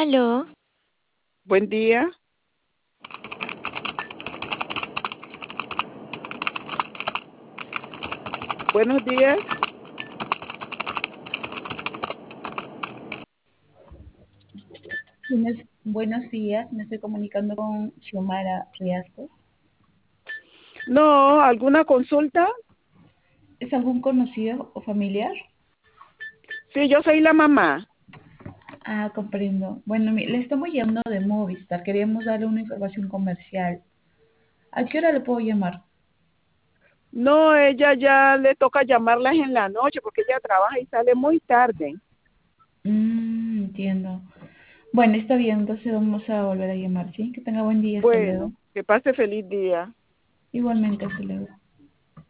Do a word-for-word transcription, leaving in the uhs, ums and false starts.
Aló, Buen día. Buenos días. Buenos, buenos días, me estoy comunicando con Xiomara Riascos. No, ¿alguna consulta? ¿Es algún conocido o familiar? Sí, yo soy la mamá. Ah, comprendo. Bueno, mi- le estamos llamando de Movistar, queríamos darle una información comercial. ¿A qué hora le puedo llamar? No, ella ya le toca llamarlas en la noche porque ella trabaja y sale muy tarde. Mm, entiendo. Bueno, está bien, entonces vamos a volver a llamar, ¿sí? Que tenga buen día, hasta luego. Bueno, que pase feliz día. Igualmente, hasta luego.